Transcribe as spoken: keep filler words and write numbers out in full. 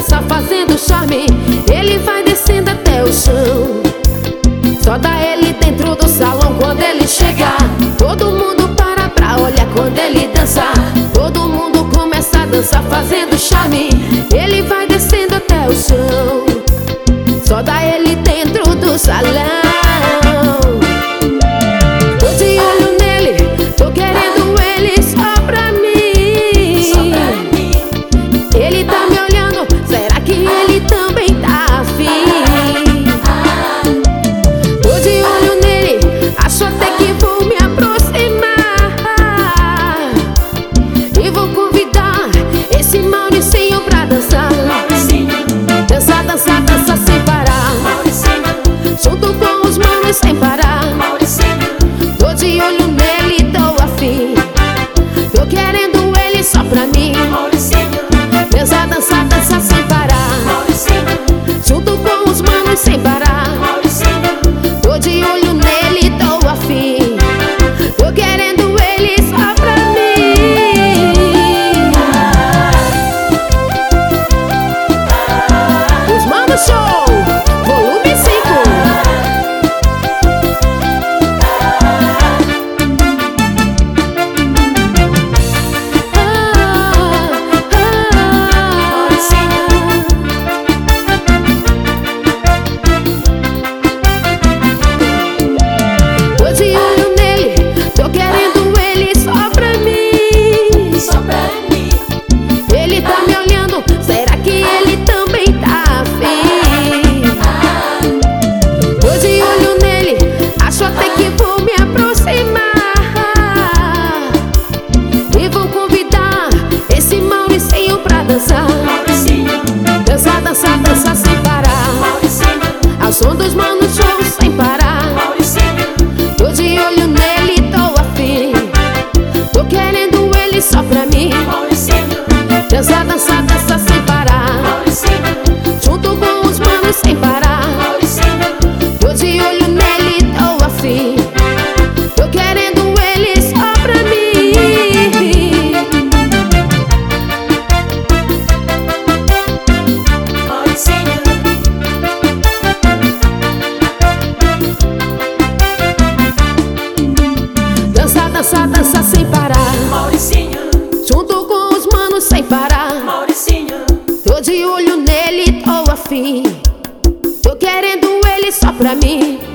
dança fazendo charme. Ele vai descendo até o chão. Só dá ele dentro do salão quando ele chegar. Todo mundo para pra olhar quando ele dança. Todo mundo começa a dançar fazendo charme. Ele vai descendo até o chão. Só dá ele dentro do salão. Tô de olho nele, tô querendo ele só pra mim. Só pra mim. Ele tá me olhando, será que ele também tá afim? Tô de olho nele, acho até que vou me aproximar e vou convidar esse Mauricinho pra dançar. Mauricinho, Dançar, dançar, dançar sem parar. Mauricinho, Junto com os manos sem parar. Mauricinho, Tô de olho nele, tô afim. Tô querendo ele só pra mim. Mauricinho, Dançar, dançar, dançar sem parar. Mauricinho, Junto com os manos sem parar. Mauricinho, Tô de olho nele, tô afim. Tô querendo ele só pra mim. Os manos show, volume cinco. Tô de olho nele, tô querendo ele só pra mim. só pra mim. Ele tá me olhando, será que ele também tá afim? Tô de olho nele, acho até que vou me aproximar e vou convidar esse Mauricinho pra dançar. Mauricinho, Dançar, dançar, dançar sem parar. Mauricinho, Ao som dos manos shows sem parar. Mauricinho, Tô de olho nele, tô afim. Tô querendo ele só pra mim. Mauricinho, Dançar, dançar, dançar sem parar. Mauricinho, Junto com os manos sem parar. Mauricinho, Tô de olho nele, tô afim. Tô querendo ele só pra mim. Mauricinho, Dançar, dançar, dançar sem parar. Mauricinho, Junto com os manos sem parar. Mauricinho, Tô de olho nele, tô afim. Tô querendo ele só pra mim.